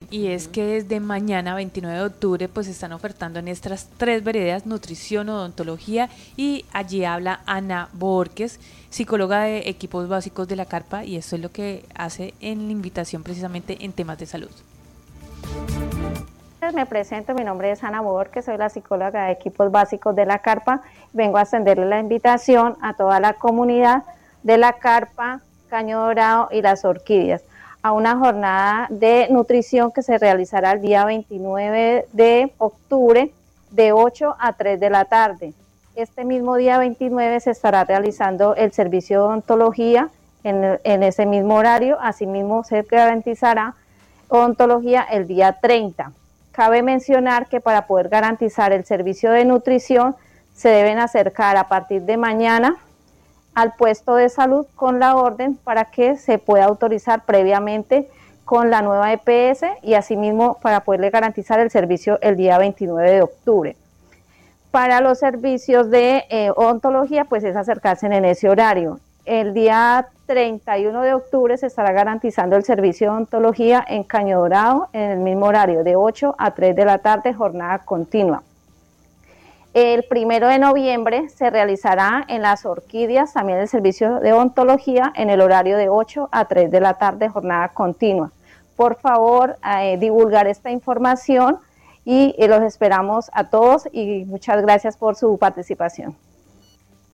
y es que desde mañana 29 de octubre pues están ofertando en estas tres veredas nutrición, odontología, y allí habla Ana Borges, psicóloga de equipos básicos de la carpa, y esto es lo que hace en la invitación precisamente en temas de salud. Me presento, mi nombre es Ana Borges, soy la psicóloga de equipos básicos de la carpa. Vengo a extenderle la invitación a toda la comunidad de la carpa, Caño Dorado y las Orquídeas a una jornada de nutrición que se realizará el día 29 de octubre de 8 a 3 de la tarde. Este mismo día 29 se estará realizando el servicio de odontología en ese mismo horario. Asimismo se garantizará odontología el día 30. Cabe mencionar que para poder garantizar el servicio de nutrición se deben acercar a partir de mañana al puesto de salud con la orden para que se pueda autorizar previamente con la nueva EPS y asimismo para poderle garantizar el servicio el día 29 de octubre. Para los servicios de odontología, pues es acercarse en ese horario. El día 31 de octubre se estará garantizando el servicio de odontología en Caño Dorado en el mismo horario, de 8 a 3 de la tarde, jornada continua. El 1 de noviembre se realizará en las Orquídeas también el servicio de odontología en el horario de 8 a 3 de la tarde, jornada continua. Por favor, divulgar esta información y los esperamos a todos y muchas gracias por su participación.